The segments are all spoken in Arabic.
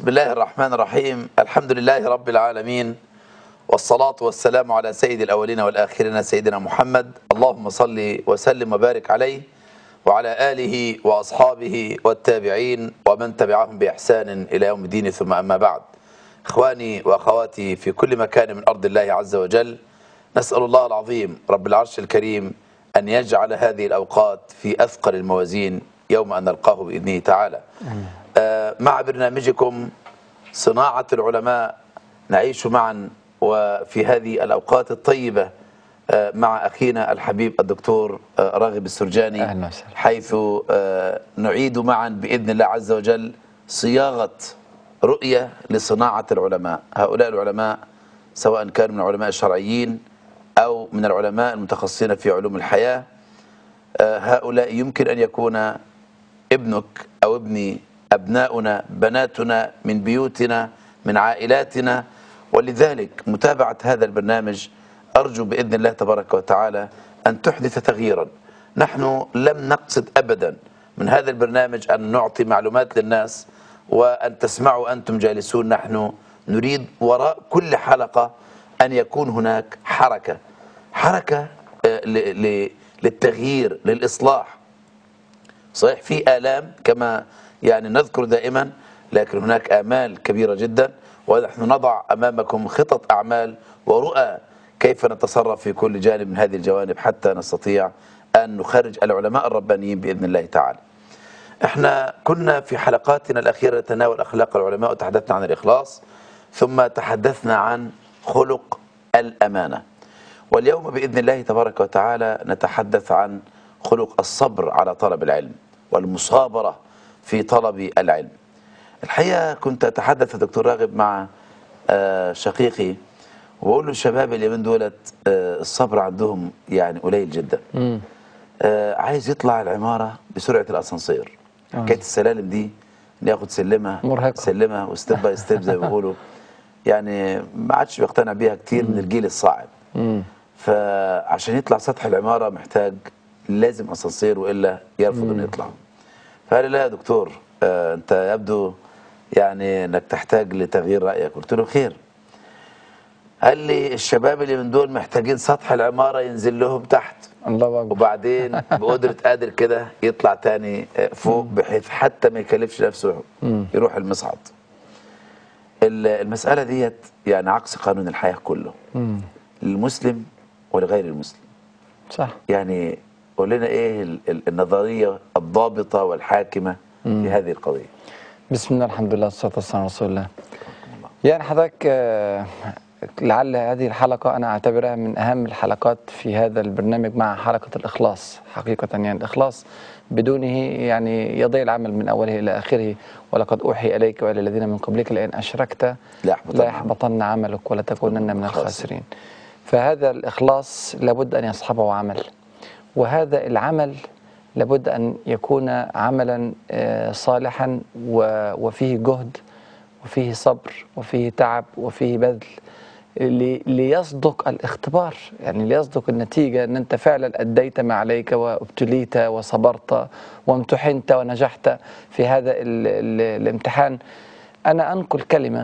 بسم الله الرحمن الرحيم. الحمد لله رب العالمين، والصلاة والسلام على سيد الأولين والآخرين سيدنا محمد. اللهم صل وسلم وبارك عليه وعلى آله وأصحابه والتابعين ومن تبعهم بإحسان إلى يوم الدين، ثم أما بعد. إخواني وأخواتي في كل مكان من أرض الله عز وجل، نسأل الله العظيم رب العرش الكريم أن يجعل هذه الأوقات في أثقل الموازين يوم أن نلقاه بإذنه تعالى. مع برنامجكم صناعة العلماء نعيش معا وفي هذه الأوقات الطيبة مع أخينا الحبيب الدكتور راغب السرجاني، حيث نعيد معا بإذن الله عز وجل صياغة رؤية لصناعة العلماء. هؤلاء العلماء سواء كانوا من العلماء الشرعيين أو من العلماء المتخصصين في علوم الحياة، هؤلاء يمكن أن يكون ابنك أو ابني، أبناؤنا، بناتنا، من بيوتنا، من عائلاتنا. ولذلك متابعة هذا البرنامج أرجو بإذن الله تبارك وتعالى أن تحدث تغييرا. نحن لم نقصد أبدا من هذا البرنامج أن نعطي معلومات للناس وأن تسمعوا أنتم جالسون. نحن نريد وراء كل حلقة أن يكون هناك حركة للتغيير، للإصلاح. صحيح في آلام كما نذكر دائما، لكن هناك آمال كبيرة جدا، ونحن نضع أمامكم خطط أعمال ورؤى كيف نتصرف في كل جانب من هذه الجوانب حتى نستطيع أن نخرج العلماء الربانيين بإذن الله تعالى. احنا كنا في حلقاتنا الأخيرة نتناول أخلاق العلماء، وتحدثنا عن الإخلاص، ثم تحدثنا عن خلق الأمانة. واليوم بإذن الله تبارك وتعالى نتحدث عن خلق الصبر على طلب العلم والمصابرة في طلب العلم. الحقيقة كنت أتحدث دكتور راغب مع شقيقي وأقول له الشباب اليومين دولت الصبر عندهم قليل جدا. عايز يطلع العمارة بسرعة الأسانسير، حكاية السلالم دي ناخد سلمة وستيب باي ستيب زي ما بيقولوا، ما عادش بيقتنع بيها كتير من الجيل الصاعد. فعشان يطلع سطح العمارة محتاج لازم أسانسير وإلا يرفض أن يطلع. فقال لي لا يا دكتور، أنت يبدو أنك تحتاج لتغيير رأيك. قلت له خير. قال لي الشباب اللي من دول محتاجين سطح العمارة ينزل لهم تحت، الله أكبر، وبعدين بقدرة قادر كده يطلع تاني فوق، بحيث حتى ما يكلفش نفسه يروح المصعد. المسألة ديت عكس قانون الحياة كله، للمسلم ولغير المسلم. صح. قول لنا ايه النظرية الضابطة والحاكمة في هذه القضية؟ بسم الله، الحمد لله، والصلاة والسلام على رسول الله. حضرتك لعل هذه الحلقة أنا أعتبرها من أهم الحلقات في هذا البرنامج مع حلقة الإخلاص. حقيقة الإخلاص بدونه يضيع العمل من أوله إلى آخره. ولقد أوحي إليك وإلى الذين من قبلك لئن أشركت لا يحبطن عملك ولا تكونن من الخاسرين. فهذا الإخلاص لابد أن يصحبه عمل، وهذا العمل لابد أن يكون عملا صالحا وفيه جهد وفيه صبر وفيه تعب وفيه بذل، ليصدق الاختبار، ليصدق النتيجة أن أنت فعلا أديت ما عليك وابتليت وصبرت وامتحنت ونجحت في هذا الامتحان. أنا أنقل كلمة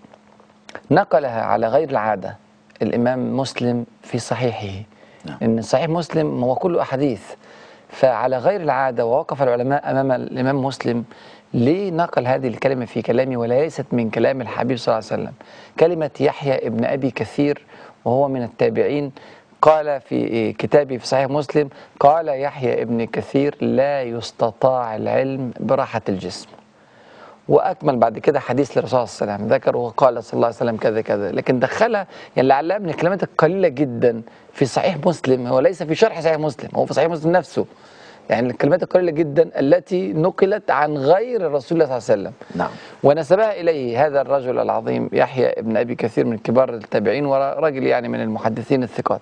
نقلها على غير العادة الإمام مسلم في صحيحه. إن صحيح مسلم هو كله أحاديث، فعلى غير العادة ووقف العلماء أمام الإمام مسلم ليه نقل هذه الكلمة في كلامي وليست من كلام الحبيب صلى الله عليه وسلم. كلمة يحيى ابن أبي كثير وهو من التابعين، قال في كتابه في صحيح مسلم، قال يحيى ابن كثير لا يستطاع العلم براحة الجسم. وأكمل بعد كده حديث للرسول صلى الله عليه وسلم ذكر وقال صلى الله عليه وسلم كذا كذا، لكن دخلها لعلها من الكلمات القليلة جدا في صحيح مسلم. هو ليس في شرح صحيح مسلم، هو في صحيح مسلم نفسه. الكلمات القليلة جدا التي نقلت عن غير الرسول صلى الله عليه وسلم. نعم. ونسبها إليه هذا الرجل العظيم يحيى ابن أبي كثير من كبار التابعين، ورجل من المحدثين الثقات.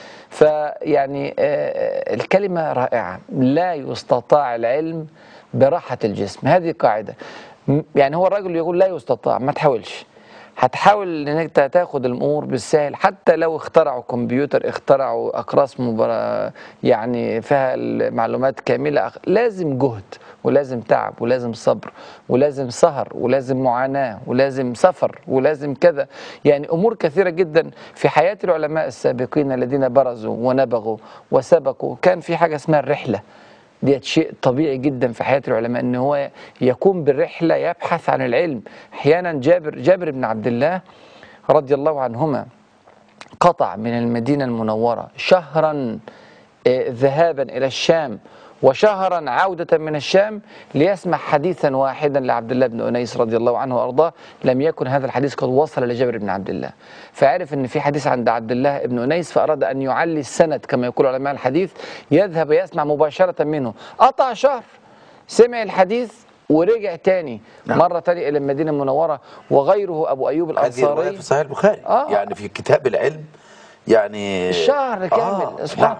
الكلمة رائعة، لا يستطاع العلم براحة الجسم. هذه قاعدة. هو الرجل يقول لا يستطاع، ما تحاولش. هتحاول انك تاخد الامور بالسهل. حتى لو اخترعوا كمبيوتر، اخترعوا اقراص يعني فيها المعلومات كامله، لازم جهد ولازم تعب ولازم صبر ولازم سهر ولازم معاناه ولازم سفر ولازم كذا. يعني امور كثيره جدا في حياه العلماء السابقين الذين برزوا ونبغوا وسبقوا. كان في حاجه اسمها الرحله، ديت شيء طبيعي جدا في حياة العلماء ان هو يقوم بالرحلة يبحث عن العلم. احيانا جابر بن عبد الله رضي الله عنهما قطع من المدينة المنورة شهرا ذهابا إلى الشام وشهرا عودة من الشام ليسمع حديثا واحدا لعبد الله بن أنيس رضي الله عنه وأرضاه. لم يكن هذا الحديث قد وصل لجابر بن عبد الله، فعرف أن في حديث عند عبد الله بن أنيس، فأراد أن يعلي السند كما يقول علماء الحديث، يذهب يسمع مباشرة منه. قطع شهر، سمع الحديث ورجع تاني مرة تانية إلى المدينة المنورة. وغيره أبو أيوب الأنصاري، هذه في صحيح البخاري يعني في كتاب العلم، يعني شهر كامل سبحان.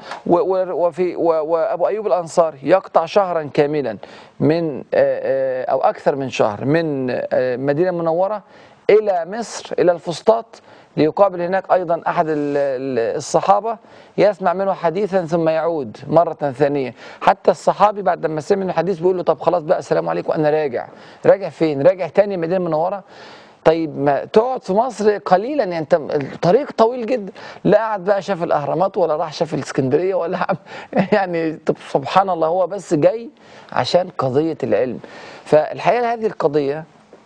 وابو ايوب الانصاري يقطع شهرا كاملا من او اكثر من شهر من مدينه منوره الى مصر الى الفسطاط، ليقابل هناك ايضا احد الصحابه يسمع منه حديثا ثم يعود مره ثانيه. حتى الصحابي بعد ما سمع منه الحديث بيقول له طب خلاص بقى السلام عليكم انا راجع. راجع فين؟ راجع تاني المدينه المنوره. طيب ما تقعد في مصر قليلا، يعني انت الطريق طويل جدا. لا قعد بقى شاف الاهرامات ولا راح شاف الاسكندريه ولا يعني سبحان الله، هو بس جاي عشان قضيه العلم. فالحقيقه هذه القضيه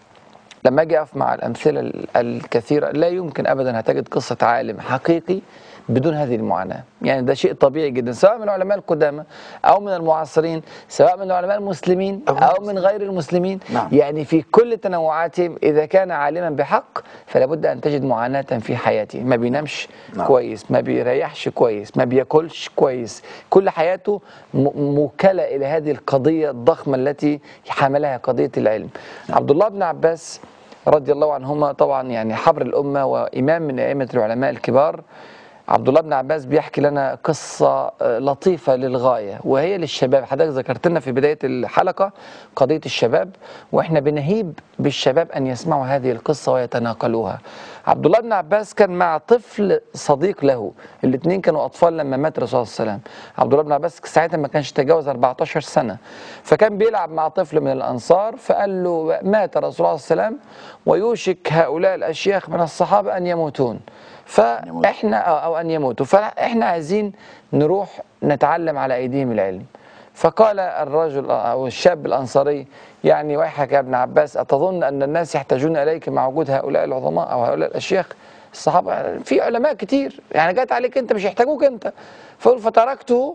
لما اجي اقف مع الامثله الكثيره لا يمكن ابدا هتجد قصه عالم حقيقي بدون هذه المعاناه. يعني ده شيء طبيعي جدا، سواء من العلماء القدامى او من المعاصرين، سواء من العلماء المسلمين او من غير المسلمين. يعني في كل تنوعاتهم اذا كان عالما بحق فلا بد ان تجد معاناه في حياته. ما بينامش كويس، ما بيريحش كويس، ما بياكلش كويس، كل حياته موكله الى هذه القضيه الضخمه التي حملها قضيه العلم. عبد الله بن عباس رضي الله عنهما طبعا يعني حبر الامه وامام من ائمه العلماء الكبار. عبد الله بن عباس بيحكي لنا قصة لطيفة للغاية وهي للشباب. حضرتك ذكرت لنا في بداية الحلقة قضية الشباب، واحنا بنهيب بالشباب أن يسمعوا هذه القصة ويتناقلوها. عبد الله بن عباس كان مع طفل صديق له، الاثنين كانوا أطفال لما مات الرسول صلى الله عليه وسلم. عبد الله بن عباس ساعتها ما كانش تجاوز 14 سنة، فكان بيلعب مع طفل من الأنصار فقال له مات الرسول صلى الله عليه وسلم ويوشك هؤلاء الأشياخ من الصحابة أن يموتون، فاحنا او ان يموتوا، فاحنا عايزين نروح نتعلم على ايديهم العلم. فقال الرجل او الشاب الانصاري يعني ويحك يا ابن عباس، اتظن ان الناس يحتاجون اليك مع وجود هؤلاء العظماء او هؤلاء الاشياخ الصحابه؟ في علماء كتير يعني جات عليك انت مش يحتاجوك انت. فقل فتركته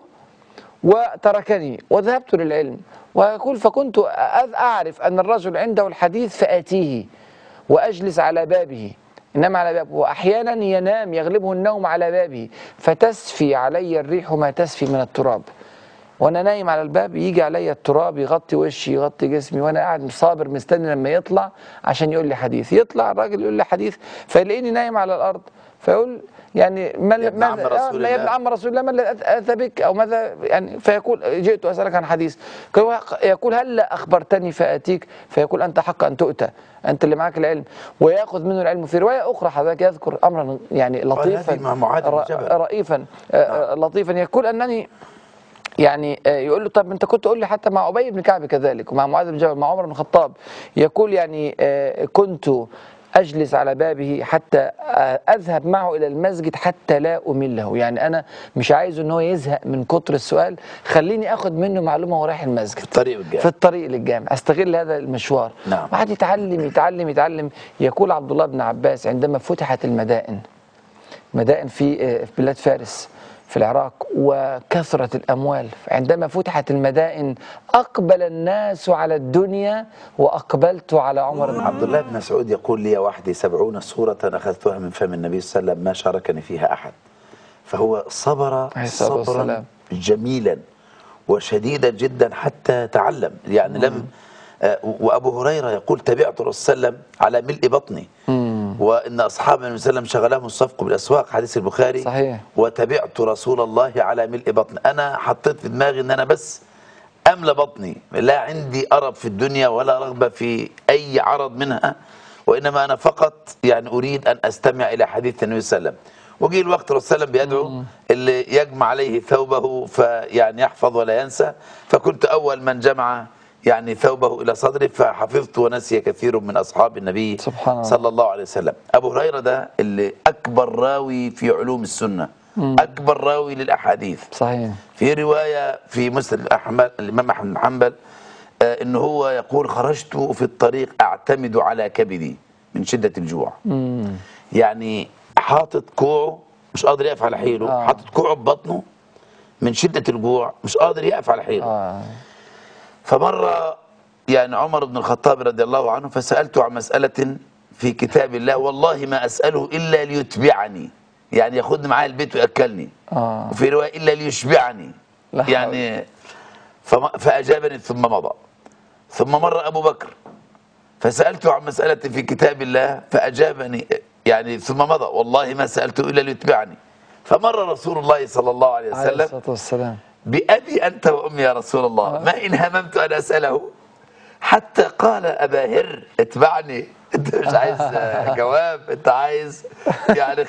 وتركني وذهبت للعلم. ويقول فكنت اعرف ان الرجل عنده الحديث فاتيه واجلس على بابه، إنما على بابه، وأحيانا ينام يغلبه النوم على بابه فتسفي علي الريح ما تسفي من التراب. وأنا نايم على الباب يجي علي التراب يغطي وشي يغطي جسمي، وأنا قاعد صابر مستني لما يطلع عشان يقول لي حديث. يطلع الراجل يقول لي حديث فيلاقيني نايم على الأرض فيقول يعني يا ابن عم رسول الله ما الذي أتى بك أو ماذا يعني؟ فيقول جئت أسألك عن حديث. يقول هل أخبرتني فأتيك؟ فيقول أنت حق أن تؤتى، أنت اللي معك العلم. ويأخذ منه العلم. في رواية أخرى حضرتك يذكر أمرا يعني لطيفا رئيفا لطيفا، يقول أنني يعني يقول له طب انت كنت تقول لي حتى مع ابي بن كعب كذلك ومع معاذ بن جبل مع عمر بن الخطاب. يقول يعني كنت أجلس على بابه حتى أذهب معه إلى المسجد حتى لا أمله، يعني أنا مش عايزه إن هو يزهق من كتر السؤال، خليني أخذ منه معلومة ورايح المسجد في الطريق للجامع، أستغل هذا المشوار. وقعد يتعلم. يقول عبد الله بن عباس عندما فتحت المدائن في بلاد فارس في العراق وكثرة الأموال، عندما فتحت المدائن أقبل الناس على الدنيا وأقبلت على عمر بن عبد الله بن مسعود يقول لي وحدي 70 سورة أخذتها من فم النبي صلى الله عليه وسلم ما شاركني فيها أحد. فهو صبر صبرا جميلا وشديدا جدا حتى تعلم يعني لم. وأبو هريرة يقول تبعت الرسول صلى الله عليه وسلم على ملء بطني، وإن أصحاب النبي صلى الله عليه وسلم شغلهم الصفق بالأسواق، حديث البخاري. صحيح. وتبعت رسول الله على ملء بطني، أنا حطيت في دماغي إن أنا بس أملى بطني، لا عندي أرب في الدنيا ولا رغبة في أي عرض منها، وإنما أنا فقط يعني أريد أن أستمع إلى حديث النبي صلى الله عليه وسلم. وجي الوقت الرسول صلى الله عليه وسلم بيدعو اللي يجمع عليه ثوبه فيعني يحفظ ولا ينسى، فكنت أول من جمع يعني ثوبه إلى صدره فحفظت ونسي كثير من أصحاب النبي سبحان الله. صلى الله عليه وسلم. أبو هريرة ده اللي أكبر راوي في علوم السنة، أكبر راوي للأحاديث. صحيح. في رواية في مسند الإمام أحمد بن حنبل إن هو يقول: خرجت في الطريق أعتمد على كبدي من شدة الجوع. يعني حاطط كوعه مش قادر يقف على حيله، حاطط كوعه ببطنه من شدة الجوع مش قادر يقف على حيله. فمرة يعني عمر بن الخطاب رضي الله عنه فسألته عن مسألة في كتاب الله والله ما أسأله إلا ليتبعني، يعني ياخدني معاه البيت ويأكلني. وفي رواية إلا ليشبعني يعني. فأجابني ثم مضى. ثم مر أبو بكر فسألته عن مسألة في كتاب الله فأجابني يعني ثم مضى والله ما سألته إلا ليتبعني. فمر رسول الله صلى الله عليه وسلم بأبي أنت وأمي يا رسول الله ما إن هممت أن أسأله حتى قال أبا هر اتبعني. أنت مش عايز جواب، أنت عايز يعني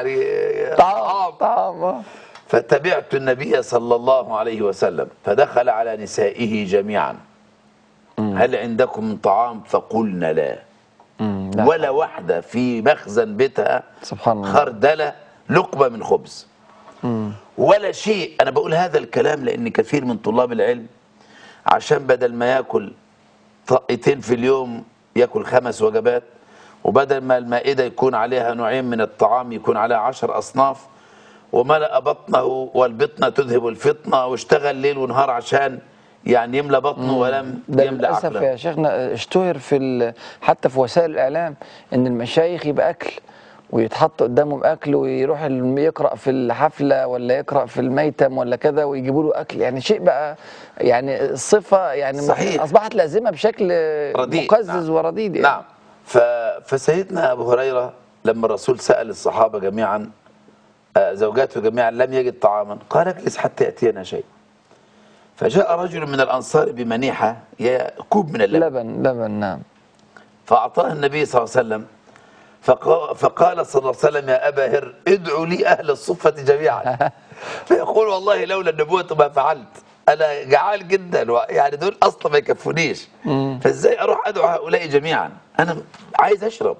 طعام. فتبعت النبي صلى الله عليه وسلم فدخل على نسائه جميعا: هل عندكم من طعام؟ فقلنا لا. ولا واحدة في مخزن بيتها سبحان الله خردلة لقمة من خبز ولا شيء. أنا بقول هذا الكلام لأن كثير من طلاب العلم عشان بدل ما يأكل طقتين في اليوم يأكل 5 وجبات، وبدل ما المائدة يكون عليها نوعين من الطعام يكون عليها 10 أصناف، وملأ بطنه والبطنة تذهب الفطنة، واشتغل ليل ونهار عشان يعني يملى بطنه ولم يملى عقله. للأسف يا شيخنا اشتهر حتى في وسائل الإعلام إن المشايخ يبقى أكل ويتحط قدامهم أكل ويروح يقرأ في الحفلة ولا يقرأ في الميتم ولا كذا ويجيبوا له أكل، يعني شيء بقى يعني صفة يعني صحيح. أصبحت لازمة بشكل مقزز ورديد يعني. نعم. فسيدنا أبو هريرة لما الرسول سأل الصحابة جميعا زوجاته جميعا لم يجد طعاما قال: اجلس حتى يأتينا شيء. فجاء رجل من الأنصار بمنيحة كوب من لبن نعم. فأعطاه النبي صلى الله عليه وسلم فقال صلى الله عليه وسلم: يا أبا هر ادعوا لي أهل الصفة جميعا. فيقول: والله لولا النبوة ما فعلت، أنا جعان جدا يعني دول أصلا ما يكفونيش، فإزاي أروح أدعو هؤلاء جميعا؟ أنا عايز أشرب.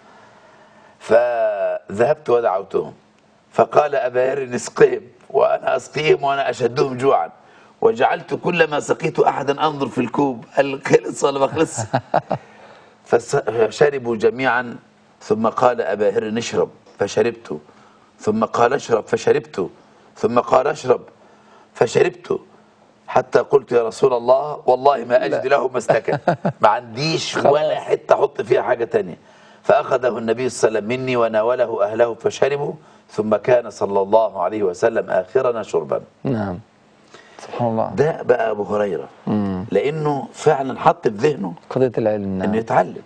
فذهبت ودعوتهم فقال أبا هر: اسقهم وأنا أسقيهم وأنا أشدهم جوعا، وجعلت كلما سقيت أحدا أنظر في الكوب هل خلص ولا ما خلص. فشربوا جميعا ثم قال أبا هر: نشرب، فشربت. ثم قال: اشرب، فشربت. ثم قال: اشرب، فشربت، حتى قلت: يا رسول الله والله ما أجد له مسلكا، ما عنديش ولا حتة أحط فيها حاجة تانية. فأخذه النبي صلى الله عليه وسلم مني وناوله أهله فشربوا، ثم كان صلى الله عليه وسلم آخرنا شربا. نعم سبحان الله. ده بقى أبو هريرة لأنه فعلا حط في ذهنه قضية العلم. نعم. أنه يتعلم.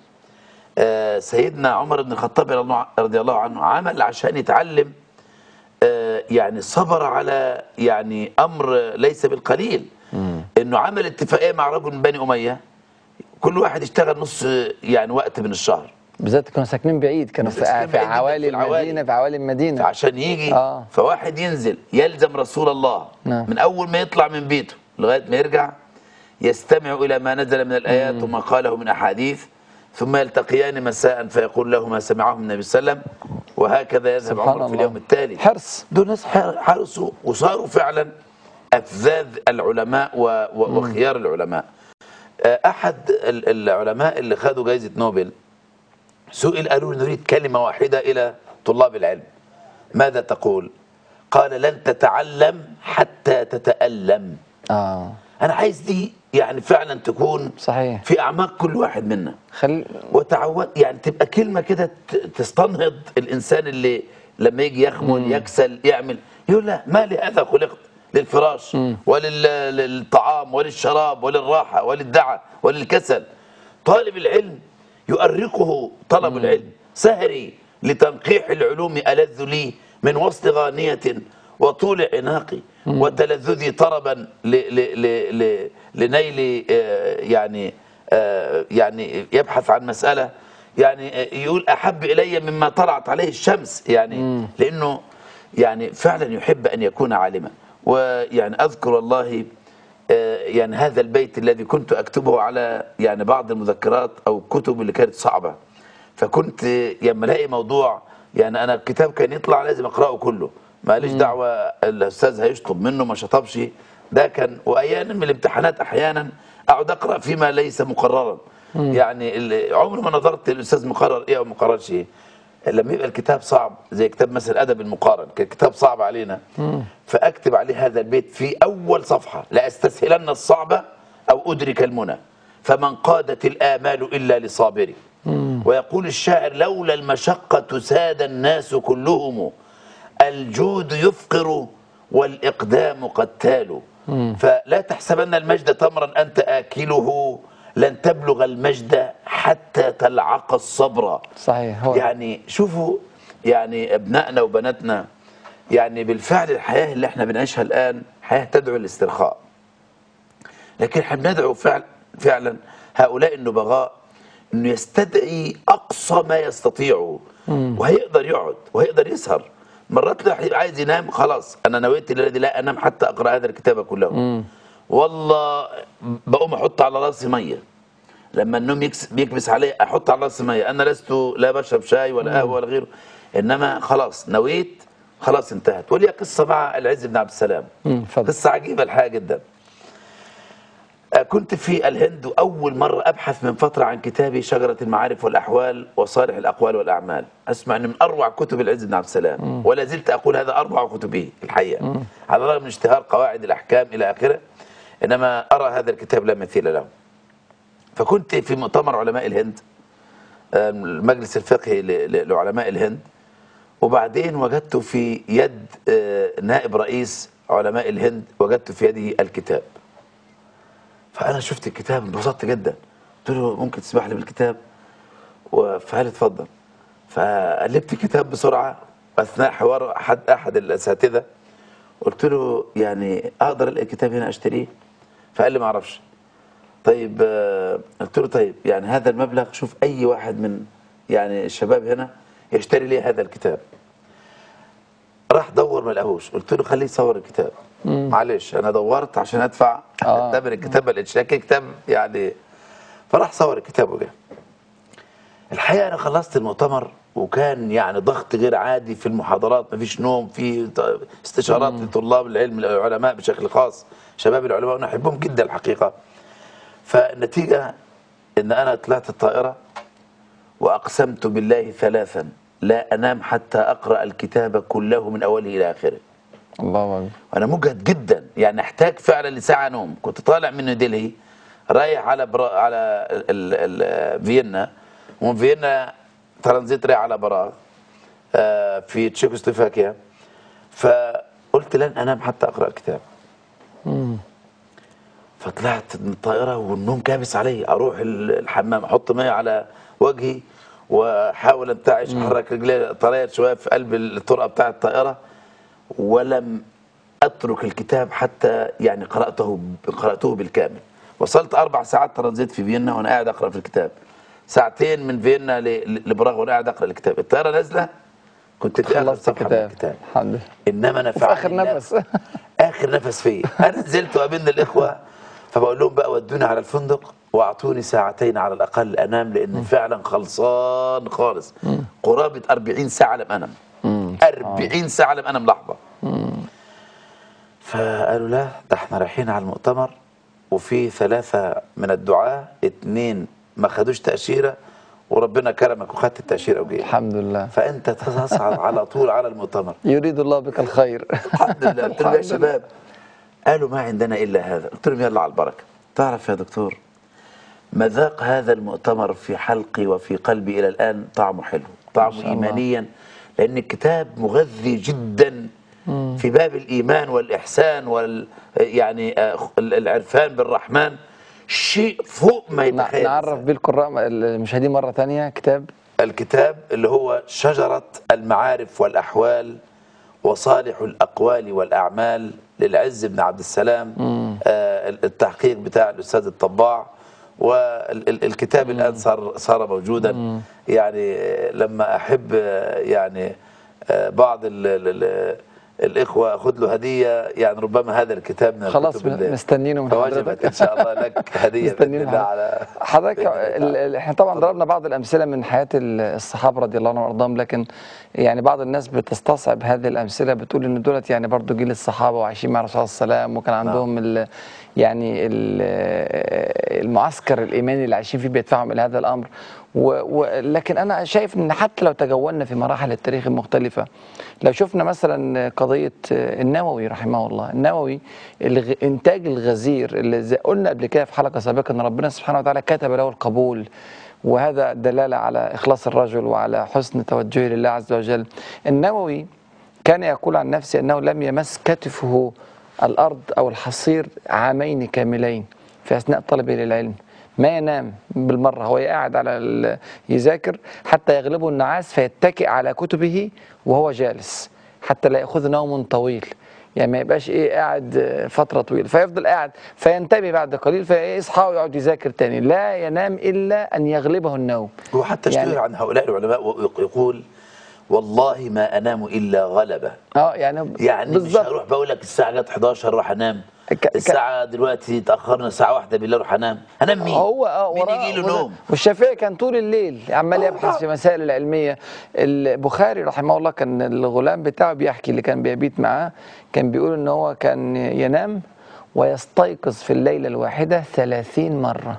سيدنا عمر بن الخطاب رضي الله عنه عمل عشان يتعلم، يعني صبر على يعني أمر ليس بالقليل. أنه عمل اتفاقية مع رجل من بني أمية كل واحد يشتغل نص يعني وقت من الشهر، بالذات كانوا ساكنين بعيد، كانوا في عوالي المدينة، في عوالي المدينة، فعشان يجي فواحد ينزل يلزم رسول الله من أول ما يطلع من بيته لغاية ما يرجع يستمع إلى ما نزل من الآيات وما قاله من أحاديث، ثم يلتقيان مساء فيقول له ما سمعه النبي صلى الله عليه وسلم، وهكذا يذهب عمر في اليوم التالي. حرص. دول ناس حرصوا وصاروا فعلا أفذاذ العلماء وخيار العلماء. أحد العلماء اللي خدوا جائزة نوبل سئل، قالوا: نريد كلمة واحدة إلى طلاب العلم، ماذا تقول؟ قال: لن تتعلم حتى تتألم. أنا عايز دي يعني فعلا تكون صحيح في أعماق كل واحد منا، وتعود يعني تبقى كلمة كده تستنهض الإنسان اللي لما يجي يخمل يكسل يعمل يقول: لا، ما لهذا خلقت، للفراش وللطعام وللشراب وللراحة وللدعة وللكسل. طالب العلم يؤرقه طلب العلم، سهري لتنقيح العلوم ألذ لي من وسط غانية وطول عناقي، وتلذذي طربا لنيل يعني يبحث عن مسألة يعني يقول أحب إلي مما طلعت عليه الشمس، يعني لأنه يعني فعلا يحب أن يكون عالما. ويعني أذكر والله يعني هذا البيت الذي كنت أكتبه على يعني بعض المذكرات أو الكتب اللي كانت صعبة، فكنت لما الاقي موضوع يعني أنا الكتاب كان يطلع لازم أقرأه كله، ماليش دعوة الأستاذ هيشطب منه ما شطبش، ده كان. وأحيانا من الامتحانات أحيانا أقعد أقرأ فيما ليس مقررا، يعني عمري ما نظرت الأستاذ مقرر إيه أو مقررش إيه. لما يبقى الكتاب صعب زي كتاب مثلا أدب المقارن، كان كتاب صعب علينا، فأكتب عليه هذا البيت في أول صفحة: لا أستسهلن الصعبة أو أدرك المنى، فمن قادت الآمال إلا لصابري. ويقول الشاعر: لولا المشقة ساد الناس كلهم، الجود يفقر والإقدام قتال. فلا تحسبن المجد تمرا أنت آكله، لن تبلغ المجد حتى تلعق الصبر. صحيح. هو يعني شوفوا يعني أبنائنا وبناتنا، يعني بالفعل الحياة اللي احنا بنعيشها الآن حياة تدعو للاسترخاء، لكن احنا بندعو فعلا هؤلاء النبغاء انه يستدعي اقصى ما يستطيعه، وهيقدر يقعد وهيقدر يسهر. مرات لا هيبقى عايز ينام، خلاص انا نويت الذي لا انام حتى اقرا هذا الكتاب كله. والله بقوم احط على راسي ميه، لما النوم بيكبس علي احط على راسي ميه. انا لست لا بشرب شاي ولا قهوه ولا غيره، انما خلاص نويت، خلاص انتهت. ولي قصه مع العز بن عبد السلام، قصه عجيبه الحقيقه جدا. كنت في الهند، وأول مرة أبحث من فترة عن كتابي شجرة المعارف والأحوال وصالح الأقوال والأعمال. أسمع أنه من أروع كتب العز بن عبد السلام، ولا زلت أقول هذا أروع كتبه الحقيقة، على الرغم من اشتهار قواعد الأحكام إلى آخره، إنما أرى هذا الكتاب لا مثيل له. فكنت في مؤتمر علماء الهند، المجلس الفقهي لعلماء الهند، وبعدين وجدت في يد نائب رئيس علماء الهند، وجدت في يده الكتاب. فأنا شفت الكتاب انبسطت جدا، قلت له ممكن تسمح لي بالكتاب؟ فقال اتفضل. فقلبت الكتاب بسرعة أثناء حوار أحد الأساتذة، قلت له يعني أقدر ألاقي الكتاب هنا أشتريه؟ فقال لي ما أعرفش. طيب قلت له طيب يعني هذا المبلغ، شوف أي واحد من يعني الشباب هنا يشتري لي هذا الكتاب. راح دور ما لقاهوش، قلت له خليه يصور الكتاب. معلش انا دورت عشان ادفع ثمن الكتاب، ما لقيتش كتاب يعني. فراح صور الكتاب وجه. الحقيقه انا خلصت المؤتمر وكان يعني ضغط غير عادي في المحاضرات، مفيش نوم، في استشارات لطلاب العلم العلماء بشكل خاص، شباب العلماء وانا احبهم جدا الحقيقه. فالنتيجه ان انا طلعت الطائره واقسمت بالله ثلاثا لا انام حتى اقرا الكتاب كله من اوله الى اخره. الله أكبر. وانا مجهد جدا، يعني احتاج فعلا لساعه نوم. كنت طالع من نيودلهي رايح على فيينا، ومن فيينا ترانزيت رايح على براغ في تشيكوسلوفاكيا. فقلت لن انام حتى اقرا الكتاب. فطلعت من الطائره والنوم كابس علي، اروح الحمام احط ميه على وجهي واحاول انتعش، احرك رجلي طريت شويه في قلب الطرقه بتاعه الطائره، ولم اترك الكتاب حتى يعني قراته بالكامل. وصلت 4 ساعات ترانزيت في فيينا وانا قاعد اقرا في الكتاب، ساعتين من فيينا لبراغ وانا قاعد اقرا الكتاب. الطياره نازله كنت في اخر صفحه من الكتاب، الحمد لله. انما انا في اخر نفس اخر نفس فيا. انا نزلت وقابلني الاخوه، فبقول لهم بقى ودوني على الفندق واعطوني ساعتين على الاقل انام، لان فعلا خلصان خالص. قرابه 40 ساعه لم انم، 40 ساعه لم انم لحظه. فقالوا لا ده احنا رايحين على المؤتمر، وفي 3 من الدعاة 2 ما خدوش تأشيرة، وربنا كرمك وخدت التأشيرة وجيت الحمد لله، فأنت تصعد على طول على المؤتمر. يريد الله بك الخير. الحمد لله. قلت لهم يا شباب، قالوا ما عندنا إلا هذا. قلت لهم يلا على البركة. تعرف يا دكتور، مذاق هذا المؤتمر في حلقي وفي قلبي إلى الآن طعمه حلو، طعمه إيمانيا، لأن الكتاب مغذي جدا في باب الإيمان والإحسان يعني العرفان بالرحمن، شيء فوق ما يتخيل. نعرف بالقراء المشاهدين مرة ثانية الكتاب اللي هو شجرة المعارف والأحوال وصالح الأقوال والأعمال للعز بن عبد السلام، التحقيق بتاع الأستاذ الطباع، والكتاب الآن صار موجودا. يعني لما أحب يعني بعض الإخوة أخذ له هدية، يعني ربما هذا الكتاب من خلاص الكتب مستنينه من فوجبت حضرتك. إن شاء الله لك هدية بإذن الله على حضرتك. بإذن الله. احنا طبعا ضربنا بعض الامثله من حياه الصحابه رضي الله عنهم وارضاهم، لكن يعني بعض الناس بتستصعب هذه الامثله، بتقول ان دولت يعني برضو جيل الصحابه وعايشين مع الرسول صلى الله عليه وسلم، وكان عندهم يعني المعسكر الايماني اللي عايشين فيه بيدفعهم الى هذا الامر. لكن انا شايف ان حتى لو تجولنا في مراحل التاريخ المختلفه، لو شفنا مثلا قضيه النووي رحمه الله، النووي انتاج الغزير اللي زي قلنا قبل كده في حلقه سابقه ان ربنا سبحانه وتعالى كتب له القبول، وهذا دلاله على اخلاص الرجل وعلى حسن توجهه لله عز وجل. النووي كان يقول عن نفسه انه لم يمس كتفه الارض او الحصير عامين كاملين في اثناء طلبه للعلم، ما ينام بالمره، هو قاعد على يذاكر حتى يغلبه النعاس فيتكئ على كتبه وهو جالس حتى لا ياخذ نوم طويل، يعني ما يبقاش قاعد فتره طويله، فيفضل قاعد فينتبه بعد قليل فيصحى ويقعد يذاكر تاني، لا ينام الا ان يغلبه النوم. وحتى اشتهر عن هؤلاء العلماء يقول والله ما انام الا غلبه. يعني مش هروح بقول لك الساعه جت 11 اروح انام، الساعه دلوقتي تاخرنا الساعه 1 بالليل اروح انام مين؟ مين يجي له نوم؟ والشافعي كان طول الليل عمال يبحث في مسائل العلميه. البخاري رحمه الله كان الغلام بتاعه بيحكي اللي كان بيبيت معاه، كان بيقول ان هو كان ينام ويستيقظ في الليله الواحده 30 مره،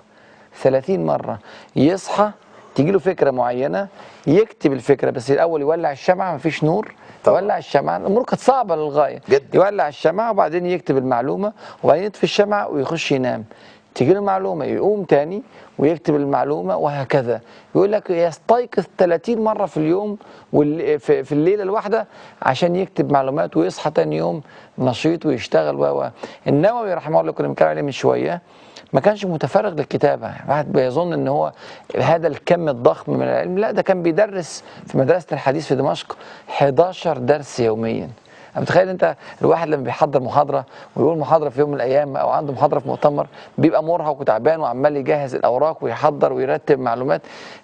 30 مره يصحى تيجي له فكره معينه يكتب الفكره، بس الاول يولع الشمعه مفيش نور، يولع الشمعة، الأمور كانت صعبة للغاية جدا. يولع الشمعة وبعدين يكتب المعلومة وبعدين يطفي الشمعة ويخش ينام، تيجي له المعلومة يقوم تاني ويكتب المعلومة وهكذا. يقول لك يستيقظ 30 مرة في اليوم في الليلة الواحدة عشان يكتب معلومات ويصحى تاني يوم نشيط ويشتغل. النووي رحمه الله كنا بنتكلم عليه من شوية ما كانش متفرغ للكتابة، واحد بيظن ان هو هذا الكم الضخم من العلم، لا ده كان بيدرس في مدرسة الحديث في دمشق 11 درس يوميا. متخيل انت الواحد لما بيحضر محاضرة ويقول محاضرة في يوم من الايام او عنده محاضرة في مؤتمر بيبقى مرهق وتعبان وعمال يجهز الاوراق ويحضر ويرتب معلومات،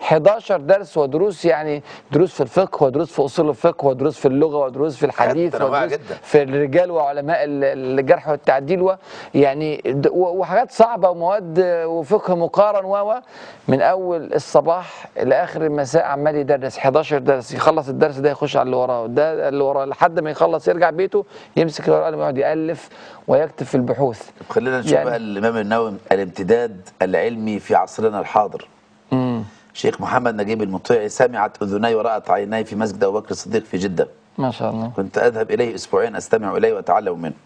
11 درس ودروس، يعني دروس في الفقه ودروس في اصول الفقه ودروس في اللغة ودروس في الحديث ودروس في الرجال وعلماء الجرح والتعديل يعني وحاجات صعبة ومواد وفقه مقارن من اول الصباح لاخر المساء عمال يدرس 11 درس، يخلص الدرس ده يخش على اللي وراه ده اللي وراه لحد ما يخلص يرجع بيته يمسك الورقه ويقعد يالف ويكتب في البحوث. خلينا نشوف بقى الامام النووي الامتداد العلمي في عصرنا الحاضر. شيخ محمد نجيب المطيعي سمعت اذني ورأت عيني في مسجد ابو بكر الصديق في جده. ما شاء الله. كنت اذهب اليه اسبوعين استمع اليه واتعلم منه.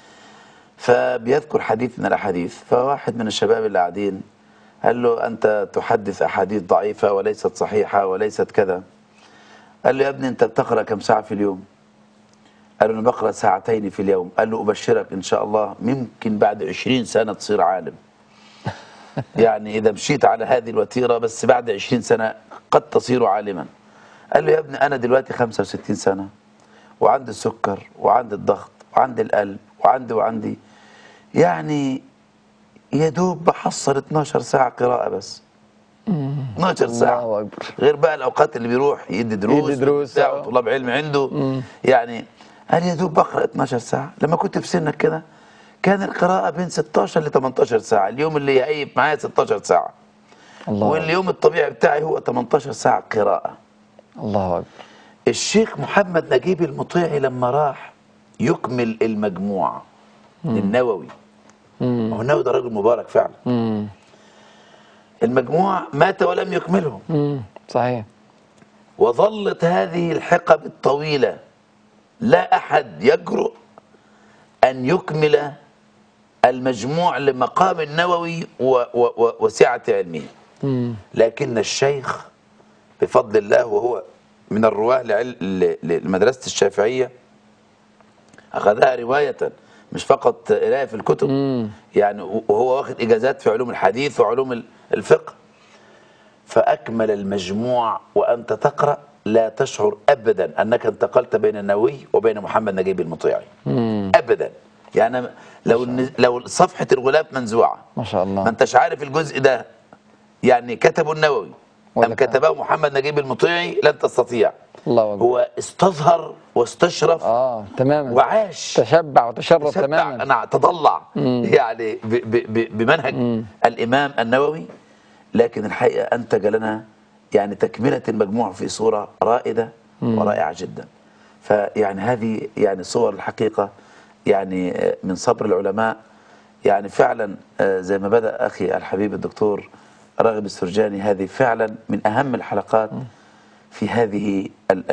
فبيذكر حديث من الاحاديث، فواحد من الشباب اللي قاعدين قال له انت تحدث احاديث ضعيفه وليست صحيحه وليست كذا. قال له يا ابني انت بتقرا كم ساعه في اليوم؟ قال له انا بقرا 2 ساعات في اليوم. قال له ابشرك ان شاء الله ممكن بعد 20 سنه تصير عالم. يعني اذا مشيت على هذه الوتيره بس بعد 20 سنه قد تصير عالما. قال له يا ابني انا دلوقتي 65 سنه وعندي السكر وعندي الضغط وعندي القلب وعندي يعني يا دوب بحصل 12 ساعه قراءه بس. 12 ساعه الله أكبر. غير بقى الاوقات اللي بيروح يدي دروس طلاب علم عنده. يعني قال يا دوب بقرا 12 ساعه. لما كنت في سنك كده كان القراءه بين 16 ل 18 ساعه، اليوم اللي يعيب معايا 16 ساعه الله. واليوم الطبيعي بتاعي هو 18 ساعه قراءه. الله اكبر. الشيخ محمد نجيب المطيعي لما راح يكمل المجموع النووي، هو النووي ده راجل مبارك فعلا. المجموع مات ولم يكمله. صحيح. وظلت هذه الحقب الطويلة لا أحد يجرؤ أن يكمل المجموع لمقام النووي وسعة علمه. لكن الشيخ بفضل الله وهو من الرواه لمدرسة الشافعية أخذها رواية مش فقط قراءة في الكتب. يعني وهو واخد إجازات في علوم الحديث وعلوم الفقه، فأكمل المجموع وأنت تقرأ لا تشعر أبدا أنك انتقلت بين النووي وبين محمد نجيب المطيعي أبدا. يعني لو صفحة الغلاف منزوعة ما شاء الله. ما انتش عارف الجزء ده يعني كتبه النووي أم كتبه محمد نجيب المطيعي لن تستطيع. الله أكبر. هو استظهر واستشرف تماما، وعاش تشبع وتشرف تماما. أنا تضلع يعني بمنهج الإمام النووي، لكن الحقيقة أنتج لنا يعني تكملة المجموع في صورة رائدة ورائعة جدا. فيعني هذه يعني صور الحقيقة يعني من صبر العلماء. يعني فعلا زي ما بدأ أخي الحبيب الدكتور راغب السرجاني، هذه فعلا من أهم الحلقات في هذه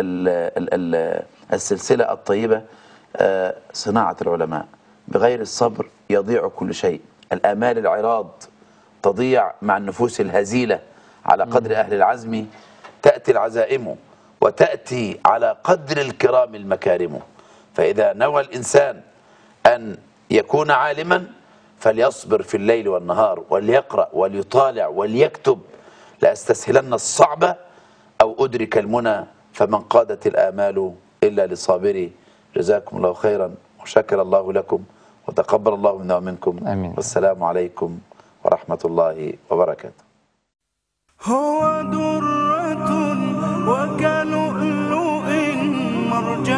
السلسلة الطيبة. صناعة العلماء، بغير الصبر يضيع كل شيء. الآمال العراض تضيع مع النفوس الهزيلة. على قدر أهل العزم تأتي العزائم، وتأتي على قدر الكرام المكارم. فإذا نوى الإنسان أن يكون عالما فليصبر في الليل والنهار، وليقرأ وليطالع وليكتب. لأستسهلن الصعب أو أدرك المنى، فمن قادت الآمال إلا لصابري. جزاكم الله خيرا، وشكر الله لكم، وتقبل الله منا ومنكم. آمين. والسلام عليكم ورحمة الله وبركاته. هو درة وكلؤلؤ مرجان